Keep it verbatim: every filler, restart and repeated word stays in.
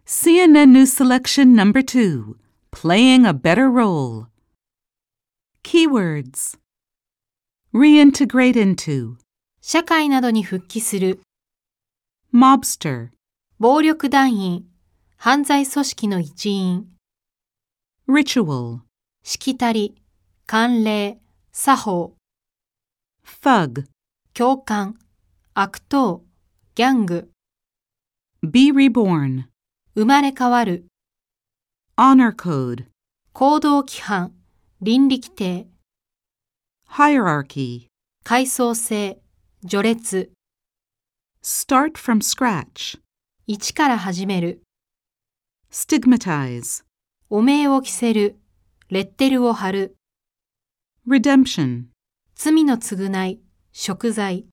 C N N News Selection Number two, Playing a Better Role. Keywords. Reintegrate into. 社会などに復帰する。 Mobster. 暴力団員、犯罪組織の一員。 Ritual. しきたり、慣例、作法。 Thug. 教官、悪党、ギャング。 Be reborn. 生まれ変わる。 Honor code. 行動規範、倫理規定。 Hierarchy. 階層性、序列。 Start from scratch. 一から始める。 Stigmatize. 汚名を着せる。レッテルを貼る。 Redemption. 罪の償い、贖罪。